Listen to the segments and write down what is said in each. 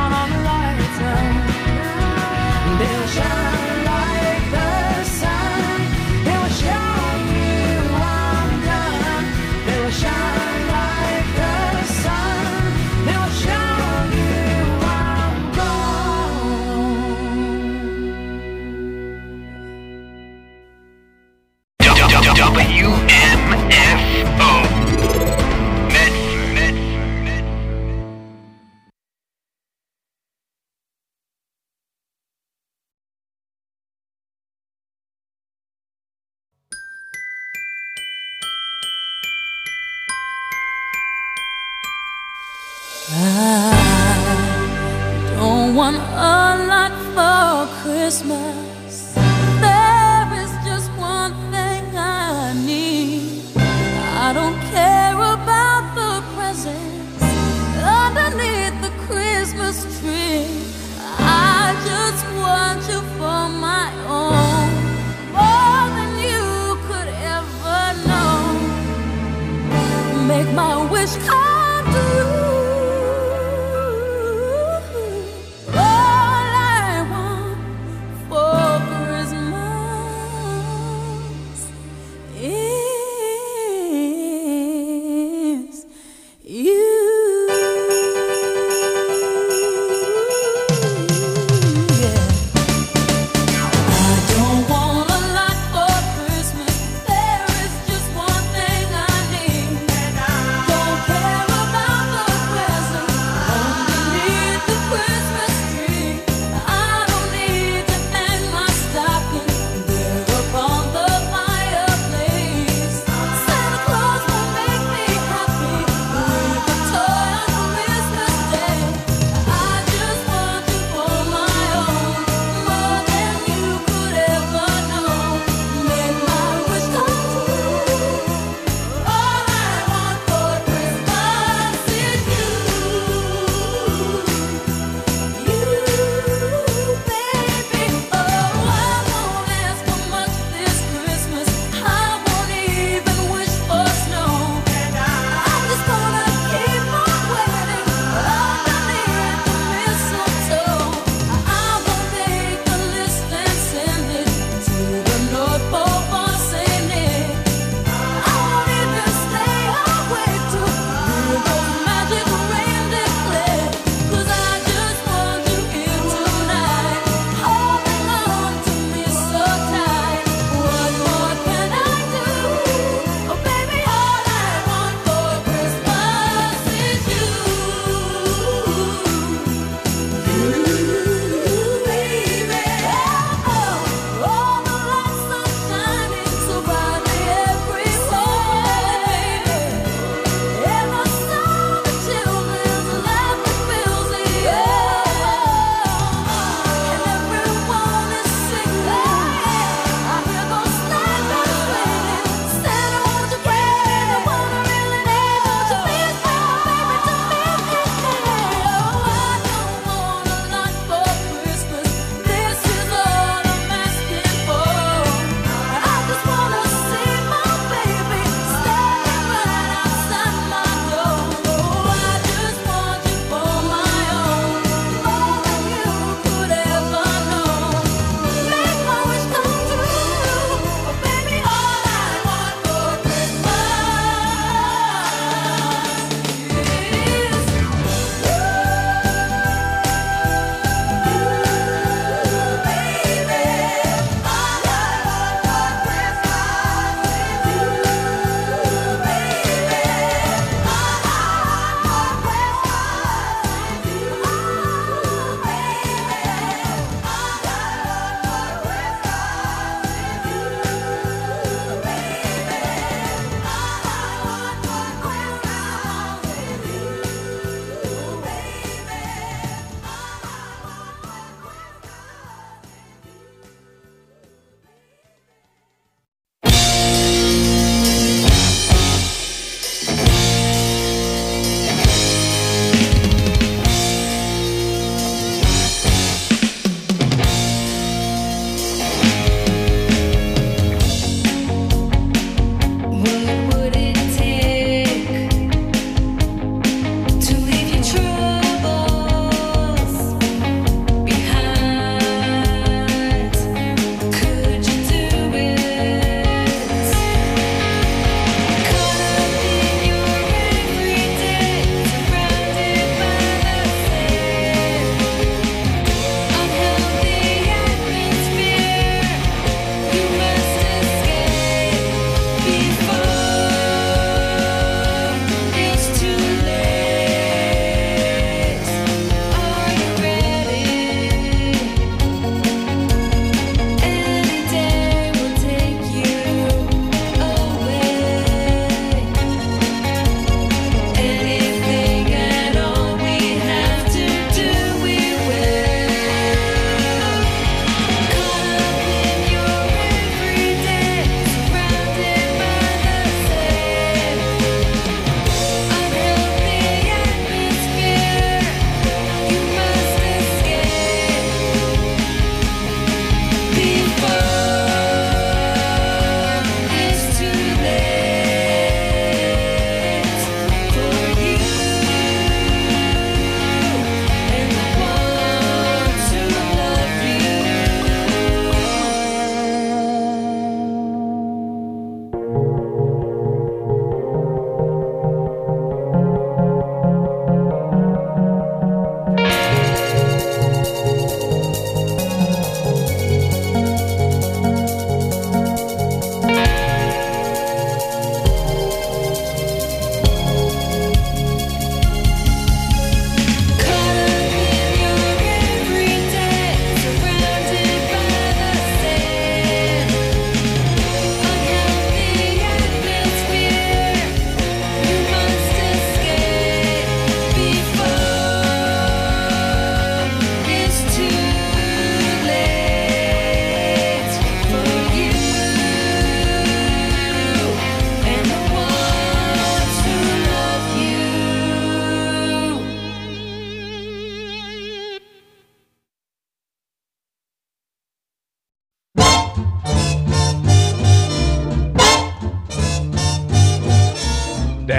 on lighter. They'll shine like the sun. They will show you I'm done. They will shine like the sun. They will show you I'm WMFO. Medford. I don't want a lot for Christmas. There is just one thing I need. I don't care about the presents underneath the Christmas tree. I just want you for my own, more than you could ever know. Make my wish come true. All I want for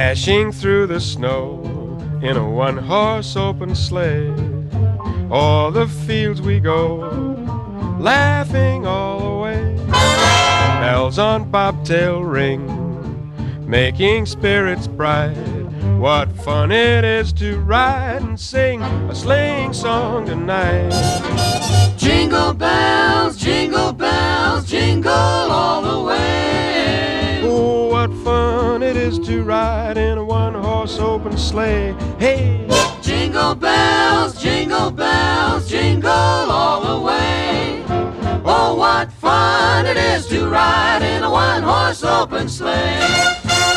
dashing through the snow in a one-horse open sleigh. O'er the fields we go, laughing all the way. Bells on bobtail ring, making spirits bright. What fun it is to ride and sing a sleighing song tonight. Jingle bells, jingle all the way. Oh, what fun it is to ride in a one-horse open sleigh. Hey! Jingle bells, jingle all the way. Oh, what fun it is to ride in a one-horse open sleigh.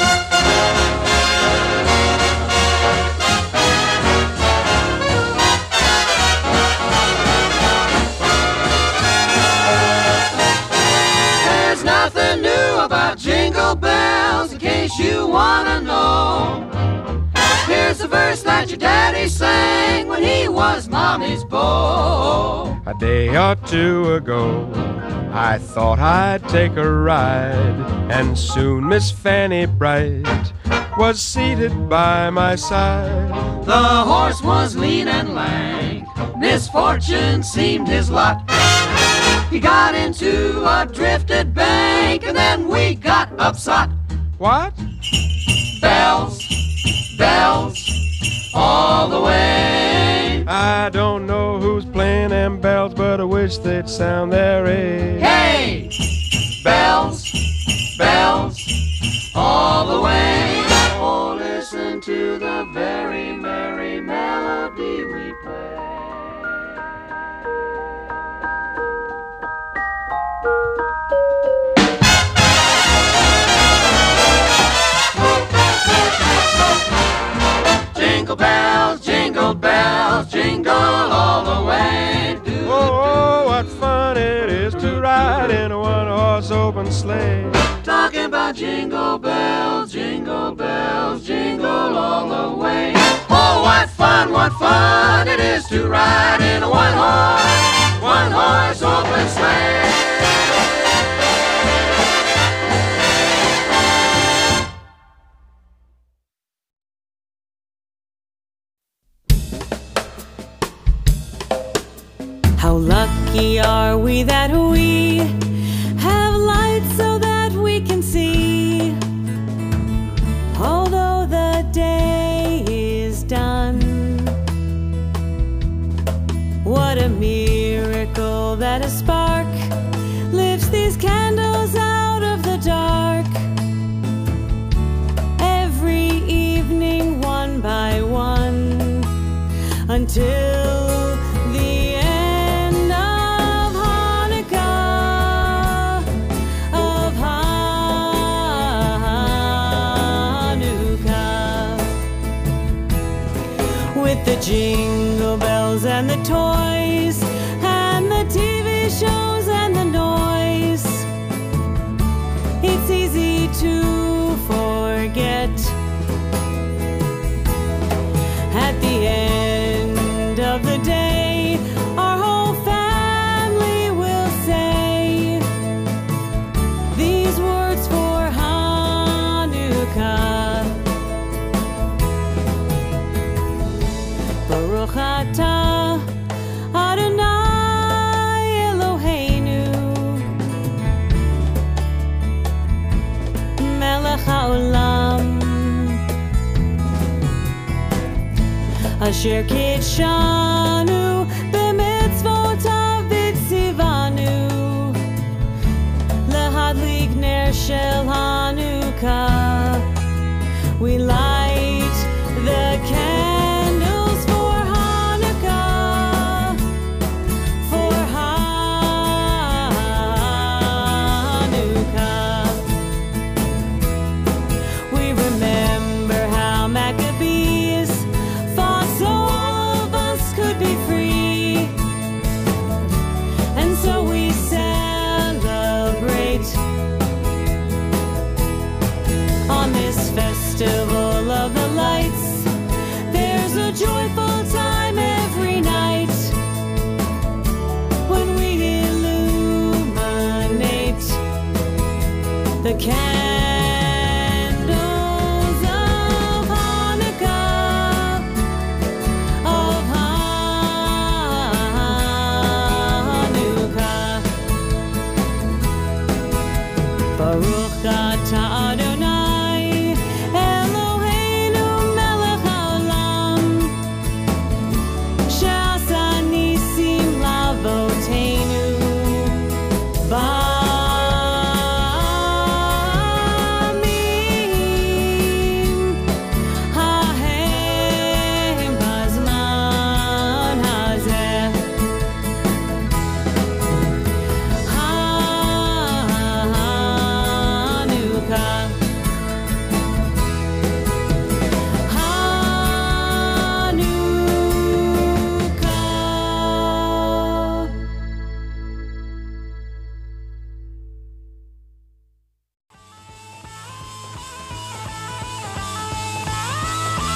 There's nothing new about jingle bells in case you wanna know. Here's the verse that your daddy sang when he was mommy's beau. A day or two ago, I thought I'd take a ride, and soon Miss Fanny Bright was seated by my side. The horse was lean and lank, misfortune seemed his lot. He got into a drifted bank, and then we got upset. What? Bells, bells, all the way. I don't know who's playing them bells, but I wish they'd sound their age. Hey! Bells, bells, all the way. Oh, listen to the very merry melody we play. Jingle bells, jingle all the way. Oh, what fun it is to ride in a one-horse open sleigh. Talking about jingle bells, jingle all the way. Oh, what fun it is to ride in a one-horse open sleigh. How lucky are we that we have lights so that we can see, although the day is done. What a miracle that a spark lifts these candles out of the dark. Every evening, one by one, until the jingle bells and the toys and the TV shows and the noise. It's easy to forget. At the end of the day, our whole family will say these words for Hanukkah. Baruch atah Adonai Eloheinu Melech haolam Asher kitshanu b'mitzvotav v'tzivanu lehadlik ner shel Hanukkah. We light the candles for Hanukkah, for Hanukkah. We remember how Maccabees fought so all of us could be free, and so we celebrate on this festival of the lights. There's a joyful time every night when we illuminate the candles of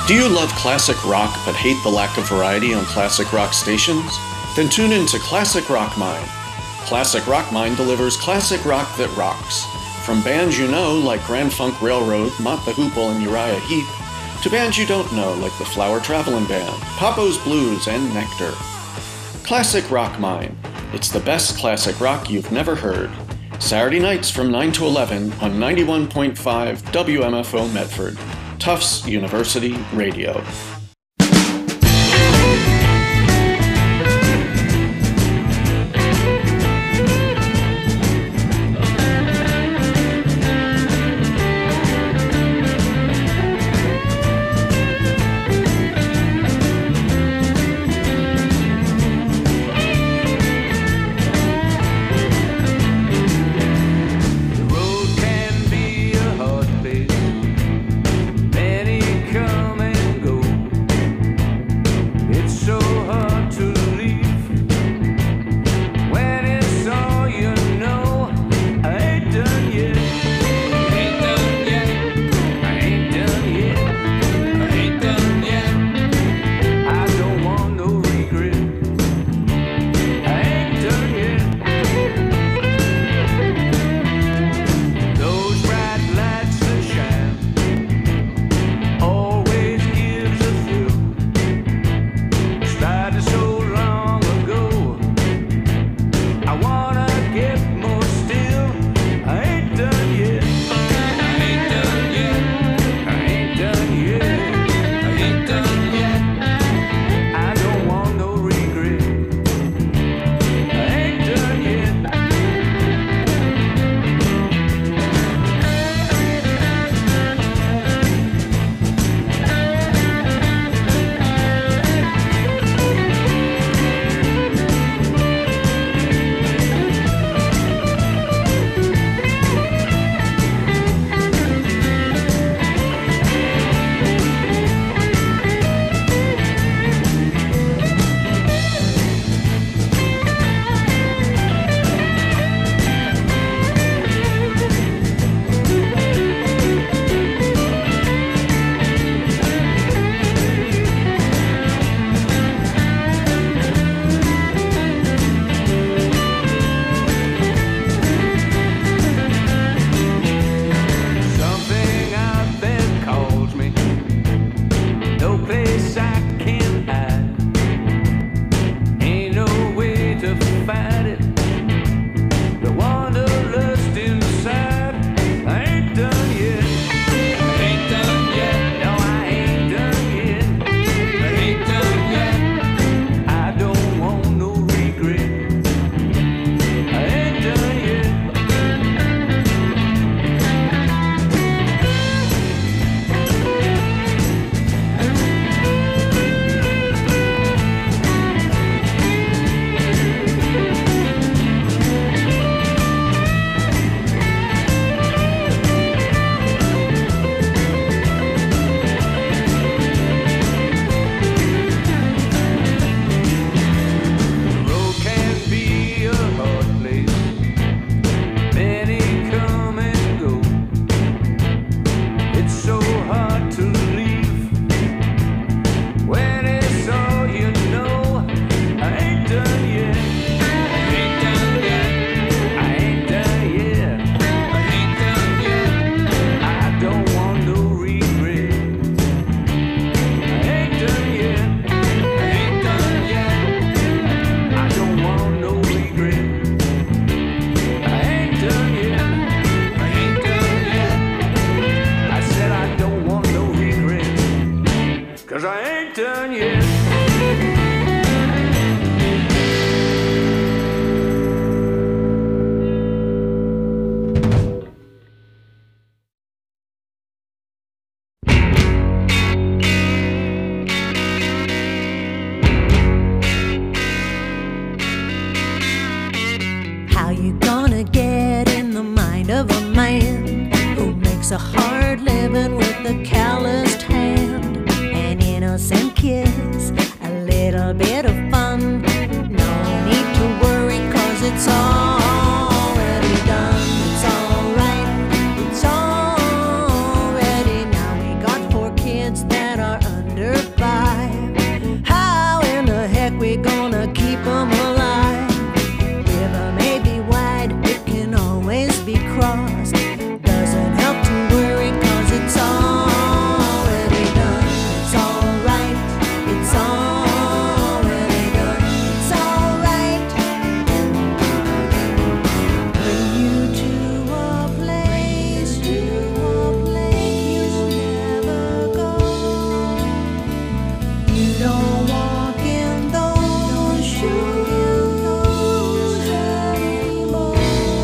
Do you love classic rock but hate the lack of variety on classic rock stations? Then tune in to Classic Rock Mine. Classic Rock Mine delivers classic rock that rocks. From bands you know like Grand Funk Railroad, Mott the Hoople, and Uriah Heep, to bands you don't know like the Flower Traveling Band, Papo's Blues, and Nectar. Classic Rock Mine. It's the best classic rock you've never heard. Saturday nights from 9 to 11 on 91.5 WMFO Medford, Tufts University Radio. a hard living with a calloused hand, an innocent kiss, a little bit of fun. No need to worry, 'cause it's already done. It's alright, it's already now. We got 4 kids that are gonna keep them alive. River may be wide, it can always be crossed. Doesn't help to worry, 'cause it's already done. It's alright, it's already done. It's alright. Bring you to a place you never go. You don't walk in those shoes anymore.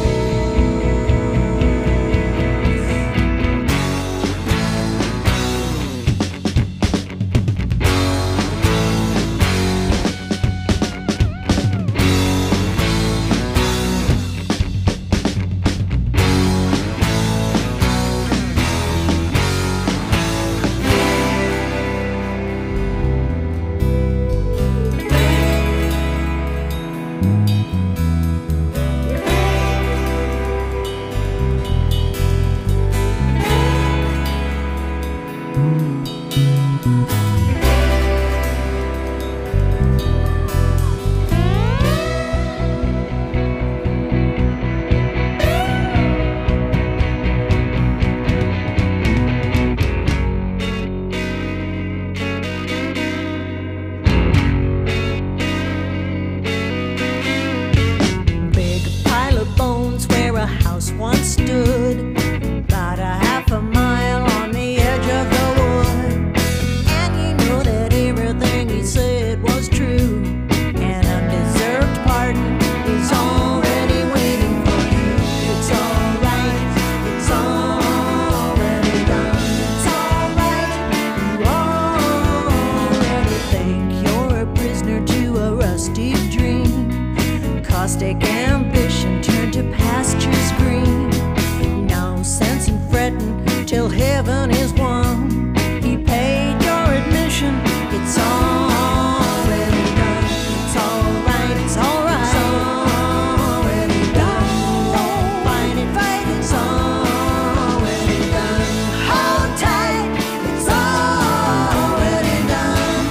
Big pile of bones where a house once stood, about a half a mile on the edge of the wood. And you know that everything he said was true. An undeserved pardon is already waiting for you. It's alright, it's already done. It's alright, you already think you're a prisoner to a rusty dream. Caustic ambition turned to pastures green. No sense in fretting till heaven is won. He paid your admission. It's already done. It's alright. It's alright. It's already done. Don't fight it. It's already done. Hold tight. It's already done.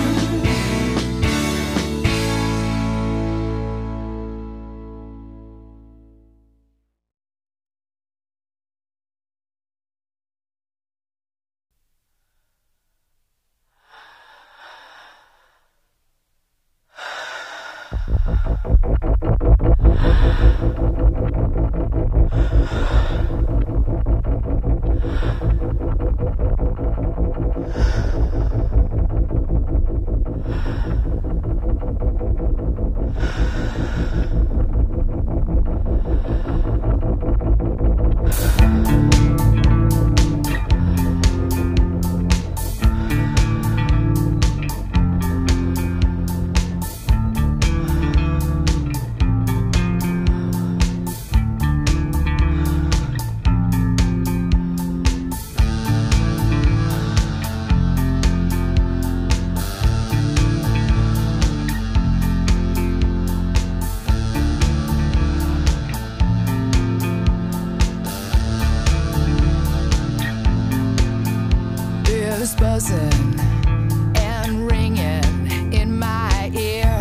Bells buzzing and ringing in my ear,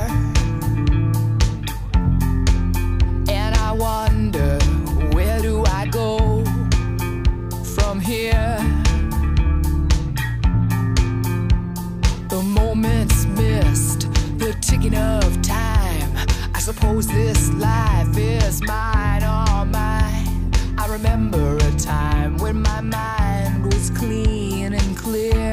and I wonder, where do I go from here? The moments missed, the ticking of time. I suppose this life is mine, all mine. I remember a time when my mind was clean and clear.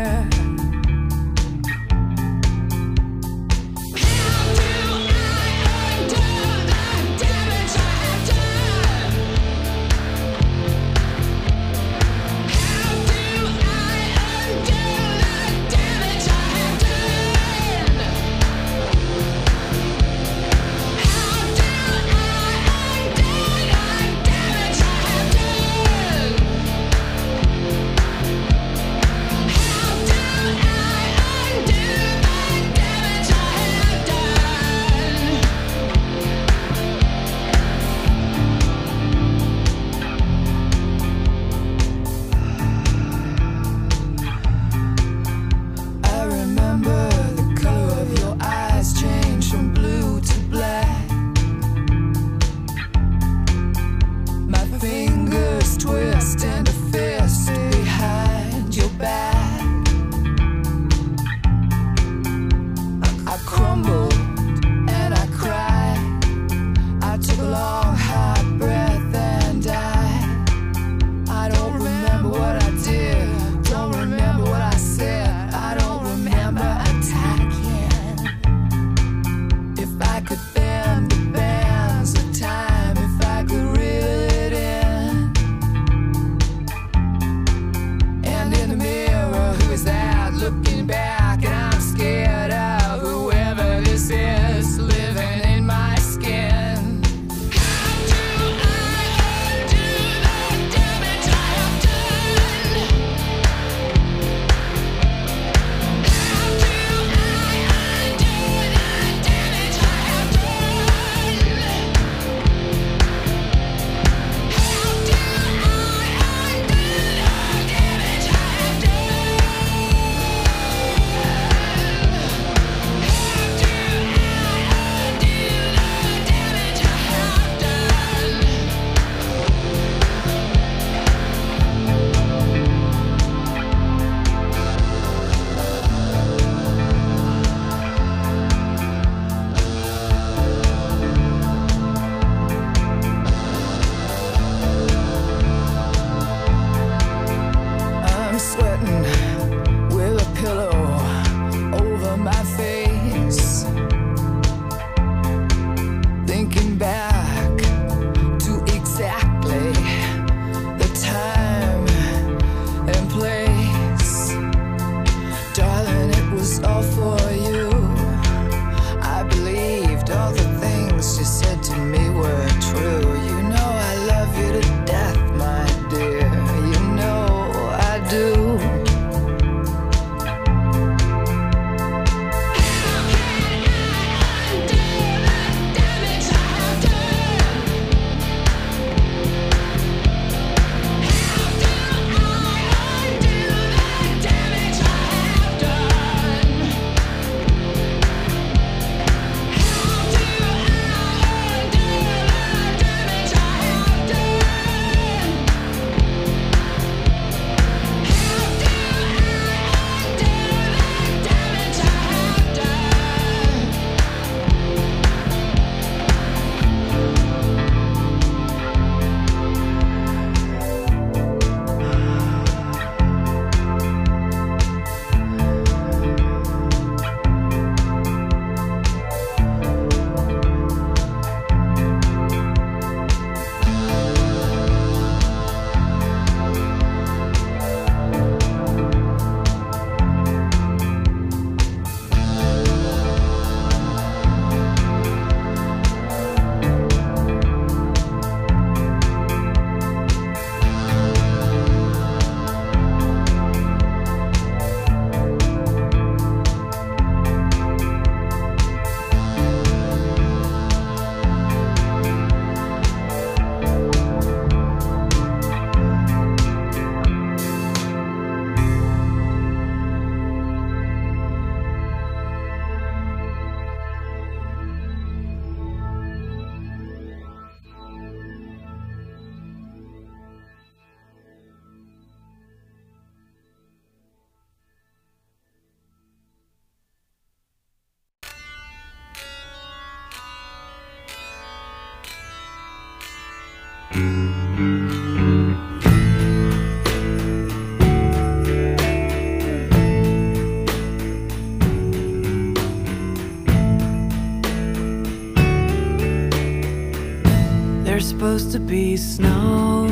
There's supposed to be snow.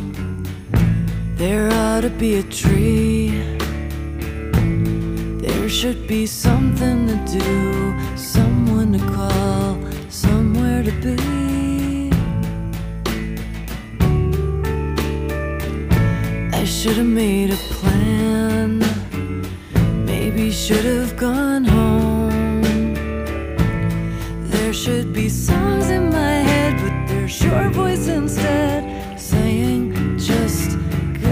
There ought to be a tree. There should be something to do, someone to call, somewhere to be. I should have made a plan. Maybe should have gone home. There should be songs in my head, but there's your voice instead, saying just go.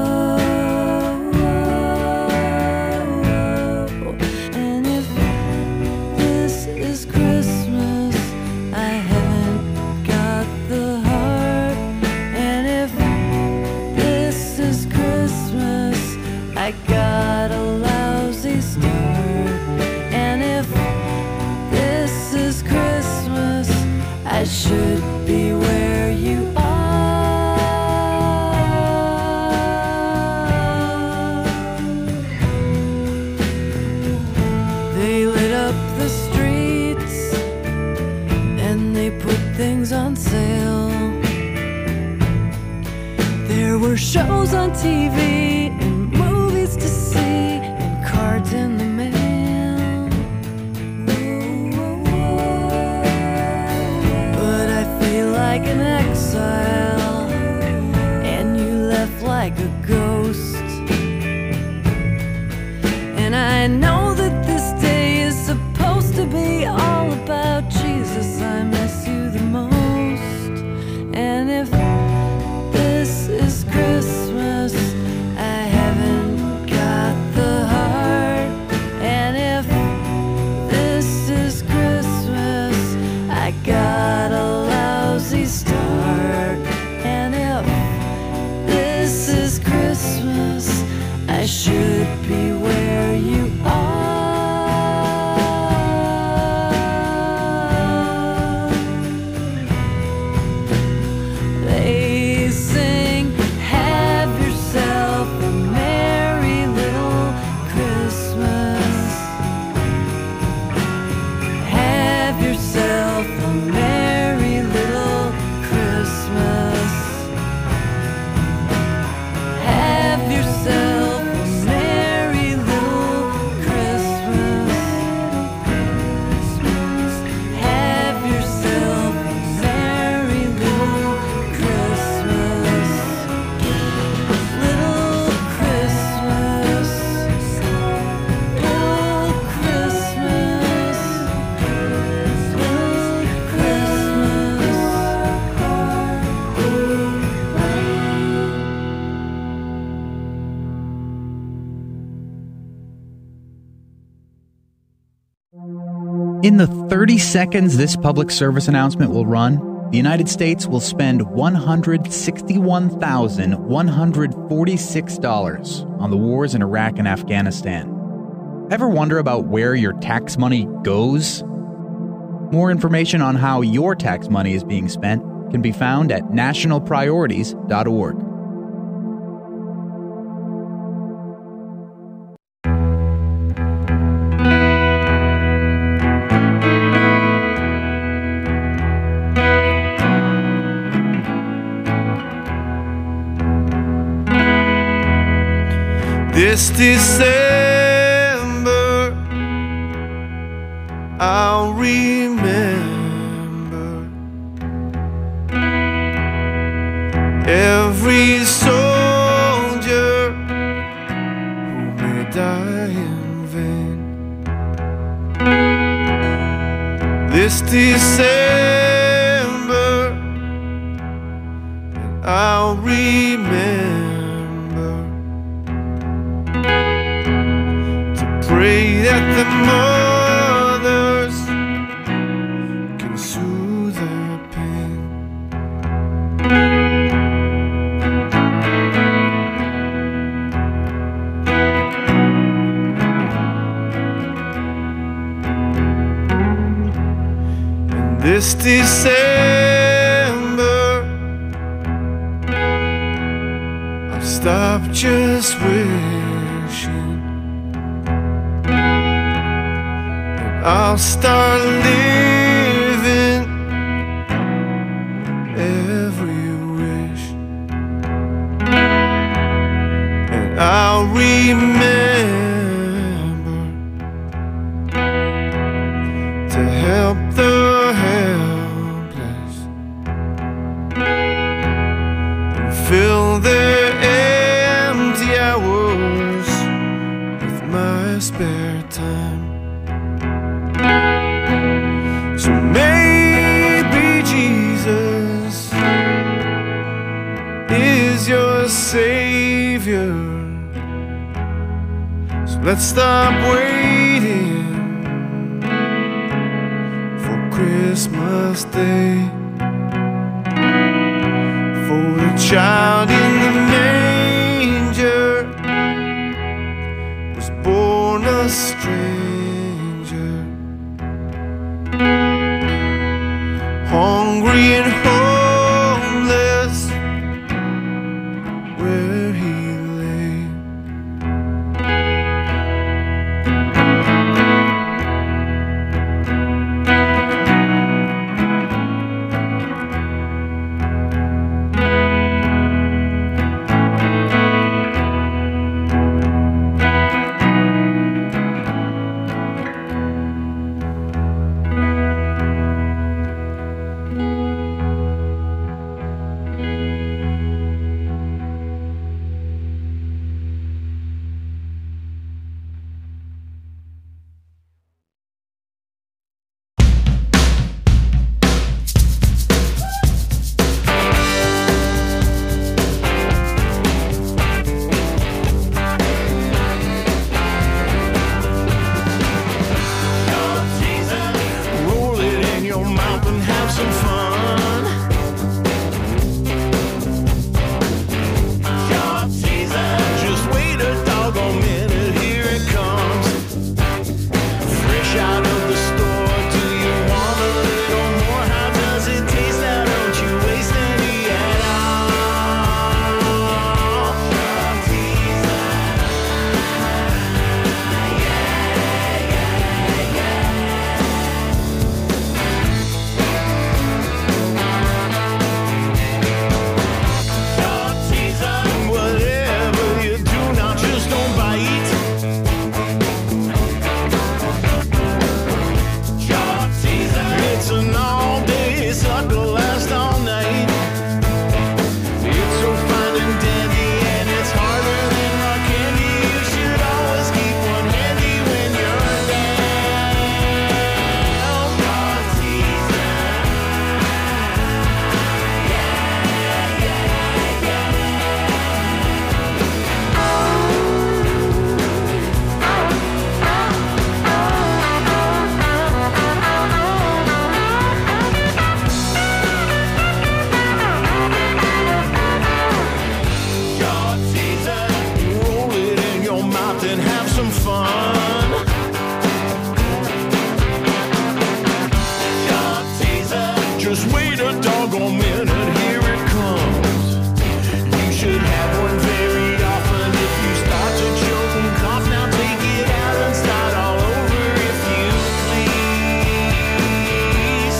And if this is Christmas, I haven't got the heart. And if this is Christmas, I got a lousy start. And if this is Christmas, I should be where you are. They lit up the streets and they put things on sale. There were shows on TV and movies to see and cards in the mail. But I feel like an exile, and you left like a ghost. And I know that this day is supposed to be all about Jesus. I miss you the most. And if this is Christmas, I haven't got the heart. And if this is Christmas, I got a lousy start. And if this is Christmas, I should be where you are. They sing, have yourself a merry little Christmas. Have yourself a merry little Christmas. Have yourself a merry little Christmas. Have yourself a merry little Christmas. Little Christmas. Little Christmas. Little Christmas. In the 30 seconds this public service announcement will run, the United States will spend $161,146 on the wars in Iraq and Afghanistan. Ever wonder about where your tax money goes? More information on how your tax money is being spent can be found at nationalpriorities.org. This December, I'll remember every soldier who may die in vain. This December, and I'll remember pray that the mothers can soothe their pain. And this December, stop just wishing that I'll start living every wish, and I'll remember to help the helpless and fill their empty hours with my spare time. So maybe Jesus is your Savior. So let's stop waiting for Christmas Day, for the child in the manger was born a stranger, hungry and homeless where he lay. Roll it in your mouth and have some fun. Just wait a doggone minute, here it comes. Fresh out of the store, do you want a little more? How does it taste? Now don't you waste any at all. Whatever you do now, just don't bite. It's an all-day sucker, last all night. It's so fine and dandy, and it's harder than rock candy. You should always keep one handy when you're roll it in your mouth and have some fun. Just wait a doggone minute, here it comes. You should have one very often. If you start to choke and cough, now take it out and start all over if you please.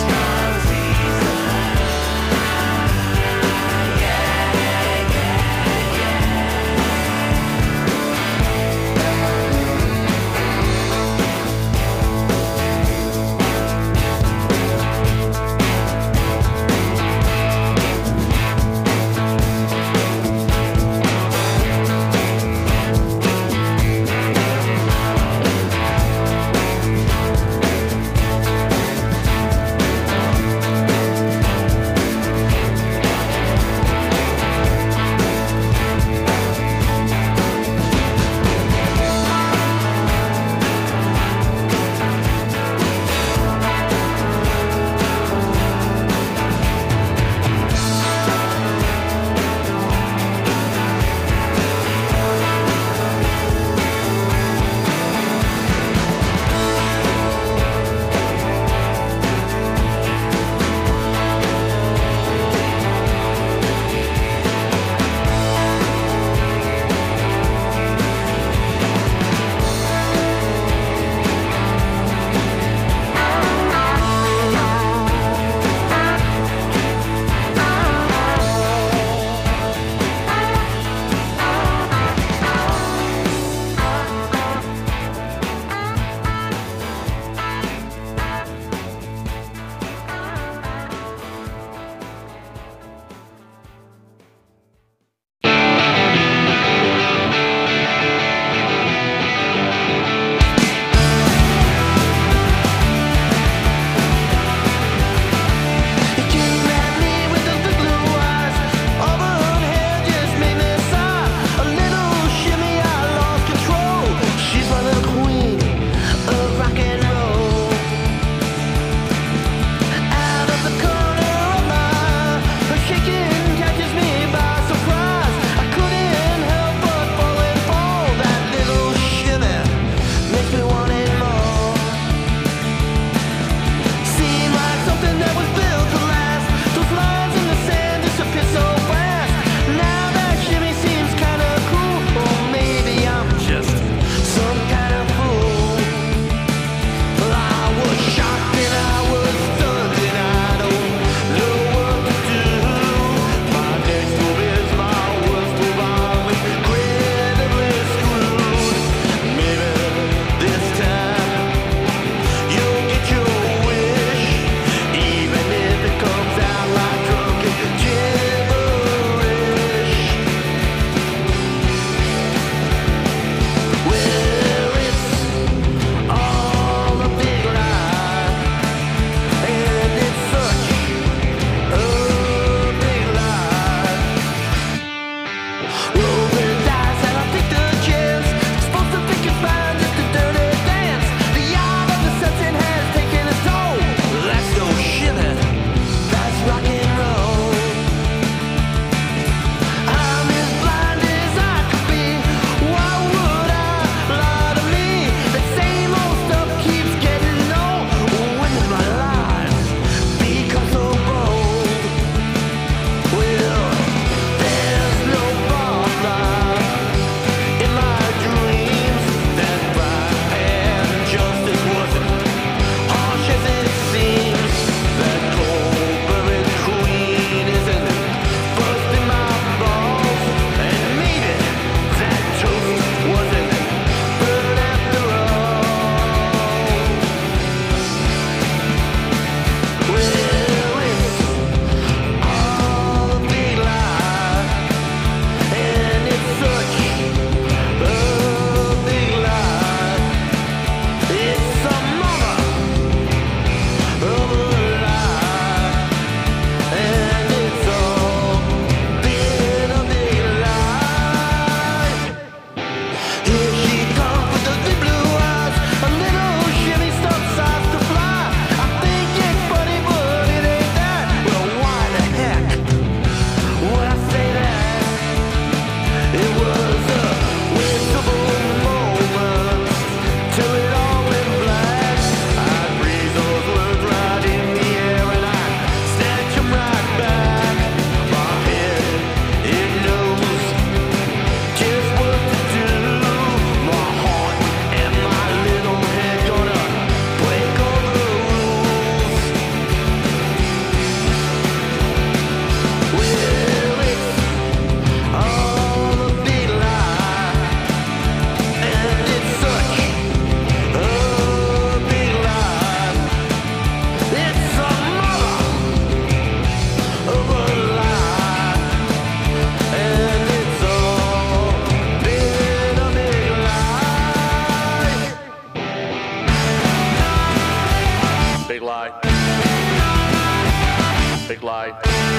light.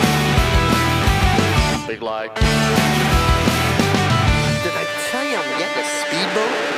Big light. Did I tell you I'm getting a speedboat?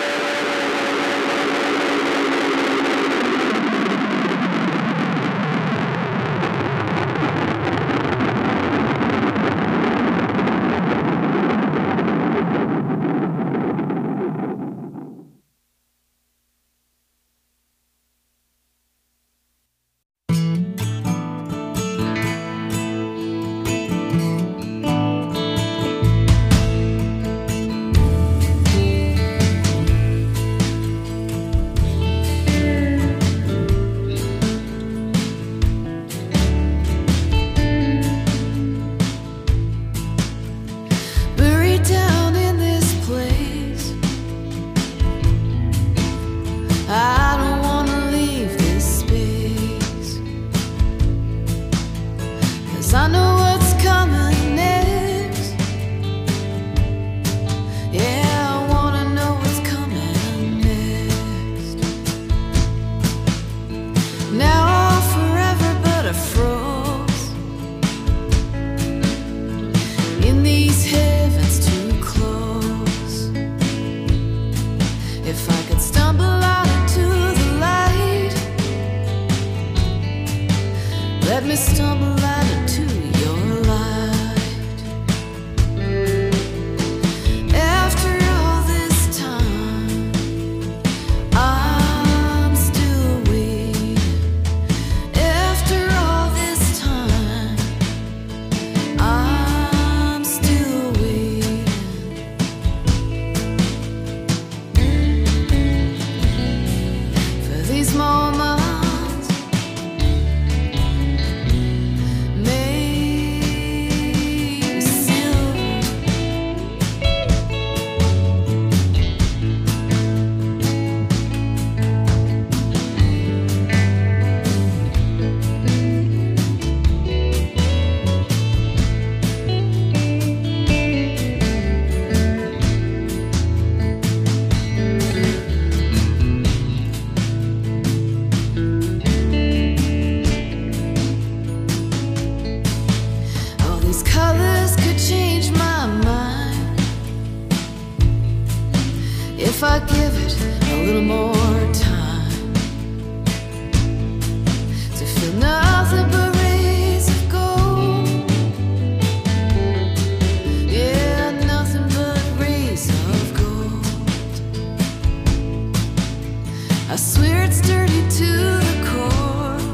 If I give it a little more time to feel nothing but rays of gold. Yeah, nothing but rays of gold. I swear it's dirty to the core.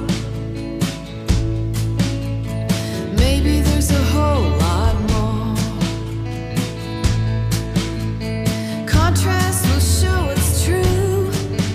Maybe there's a whole lot more. Contrast will show it's true.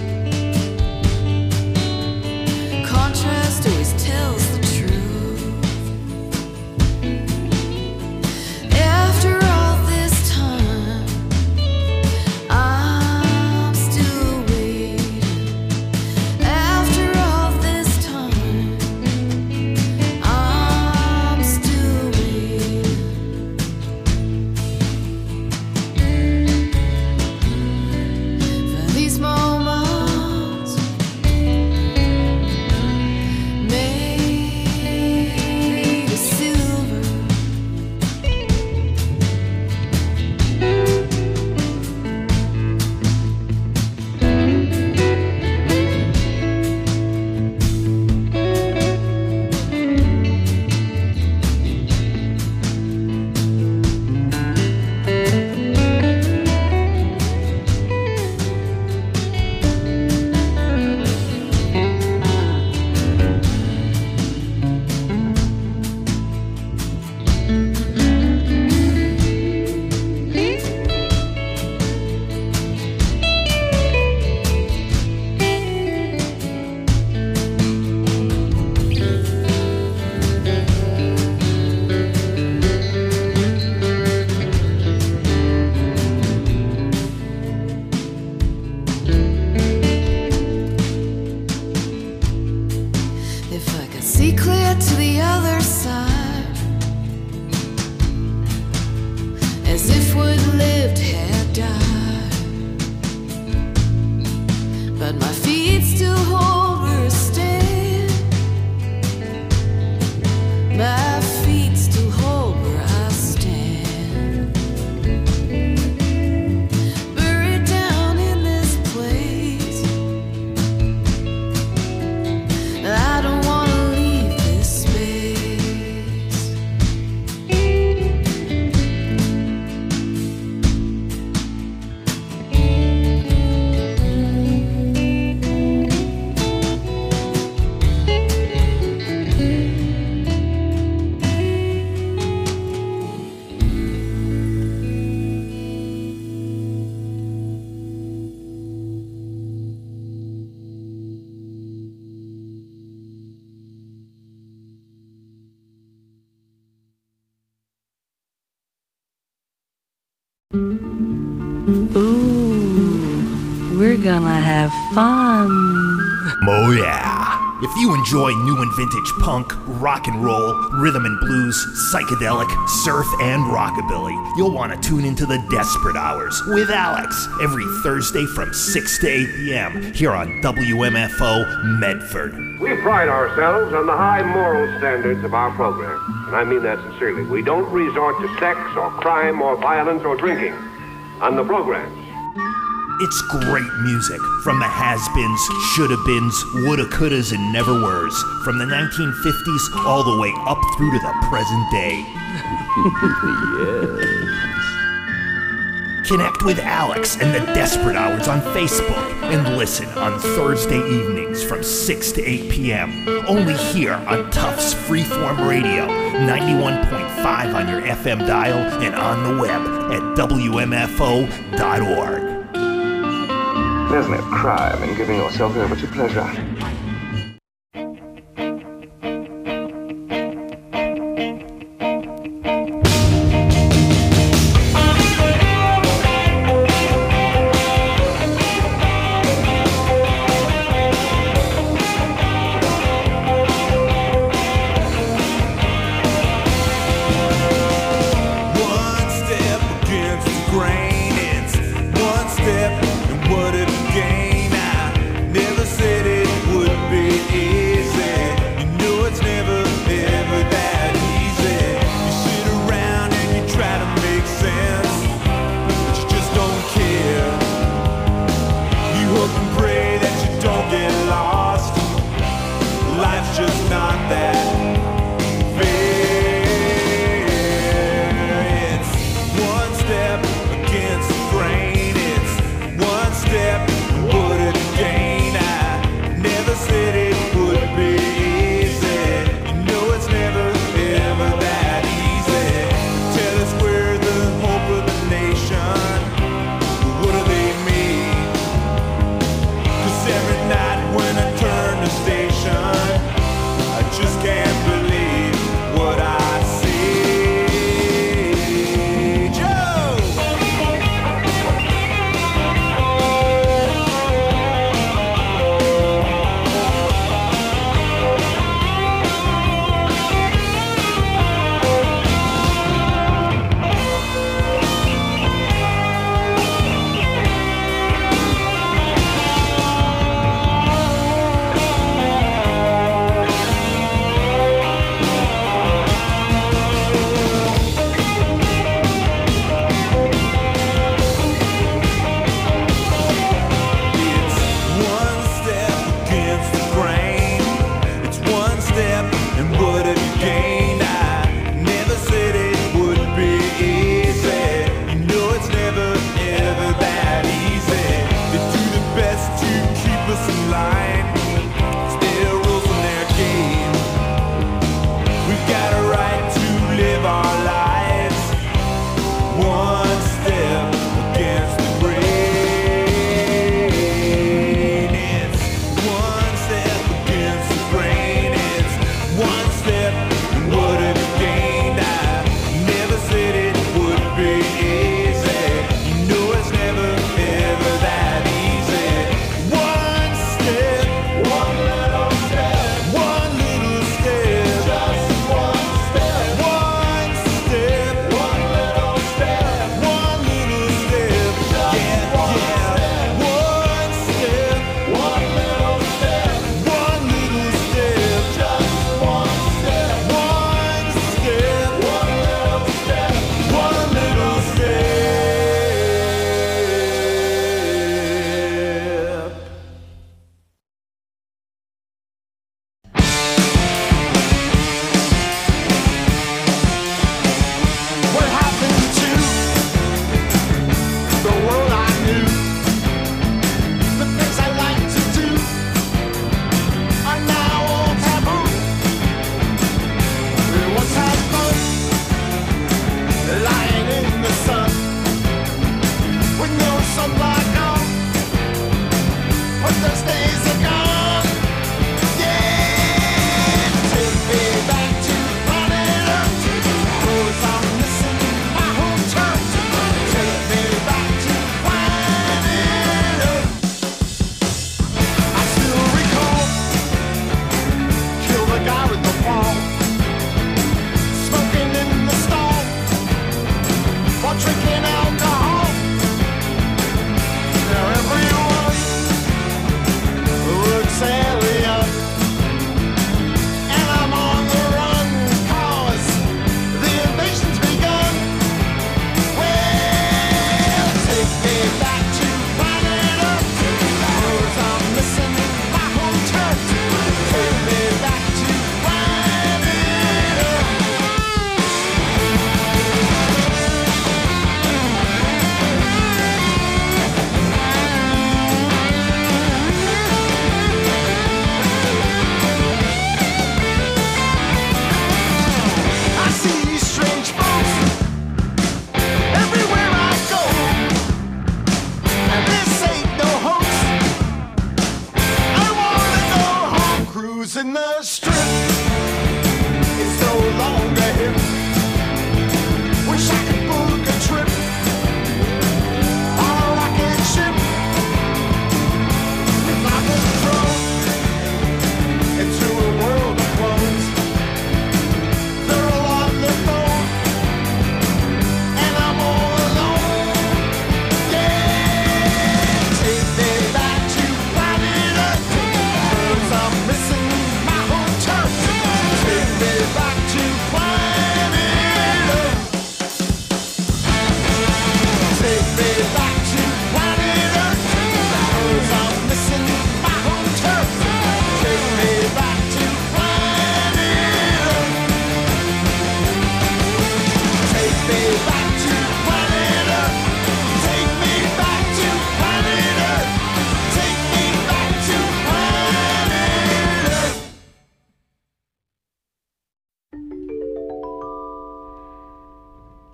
Ooh, we're gonna have fun. Oh yeah. If you enjoy new and vintage punk, rock and roll, rhythm and blues, psychedelic, surf, and rockabilly, you'll want to tune into the Desperate Hours with Alex every Thursday from 6 to 8 p.m. here on WMFO Medford. We pride ourselves on the high moral standards of our program, and I mean that sincerely. We don't resort to sex or crime or violence or drinking on the programs. It's great music from the has-beens, shoulda-beens, woulda, couldas, and never-weres, from the 1950s all the way up through to the present day. Yes. Connect with Alex and the Desperate Hours on Facebook and listen on Thursday evenings from 6 to 8 p.m. only here on Tufts Freeform Radio, 91.5 on your FM dial and on the web at WMFO.org. There's no crime in giving yourself over to pleasure. What it gain? I never said it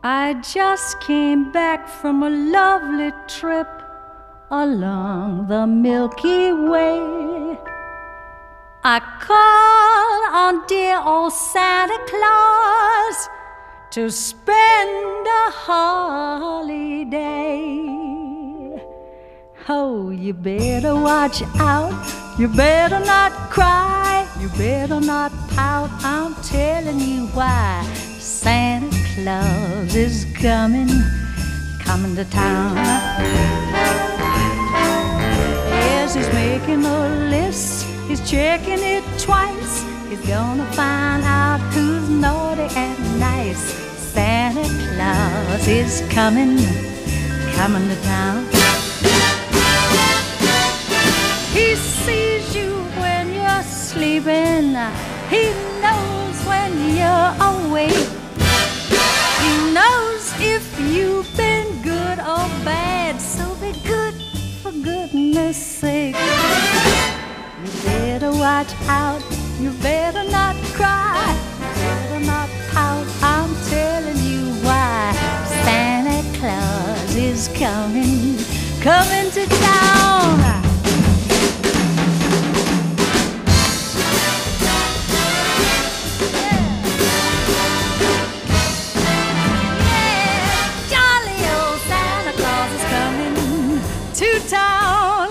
I just came back from a lovely trip along the Milky Way. I called on dear old Santa Claus to spend a holiday. Oh, you better watch out, you better not cry, you better not pout, I'm telling you why. Santa Claus is coming to town. Yes, he's making a list, he's checking it twice. He's gonna find out who's naughty and nice. Santa Claus is coming to town. He sees you when you're sleeping. He knows when you're awake. He knows if you've been good or bad. So be good, for goodness sake. You better watch out. You better not cry. You better not pout. I'm telling you why. Santa Claus is coming to town. Town.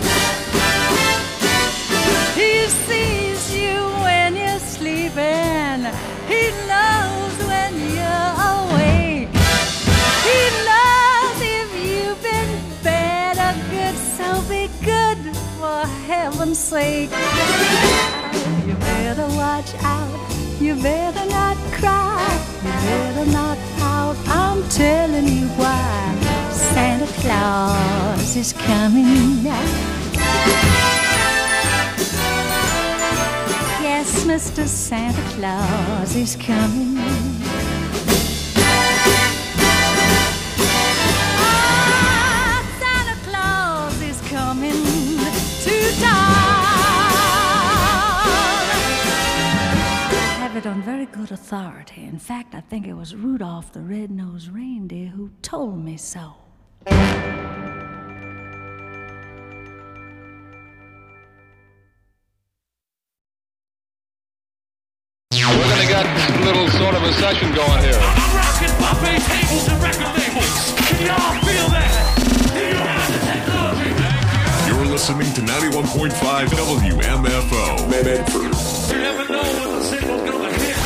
He sees you when you're sleeping. He knows when you're awake. He knows if you've been bad or good. So be good, for heaven's sake. You better watch out. You better not cry. You better not pout. I'm telling you why. Santa Claus is coming now. Yes, Mr. Santa Claus is coming. Ah, Santa Claus is coming to town. I have it on very good authority. In fact, I think it was Rudolph the Red-Nosed Reindeer who told me so. We're gonna get a little sort of a session going here. I'm rocking buffet tables and record labels. Can y'all feel that? You're listening to 91.5 WMFO. Medford. You never know when the single's gonna hit.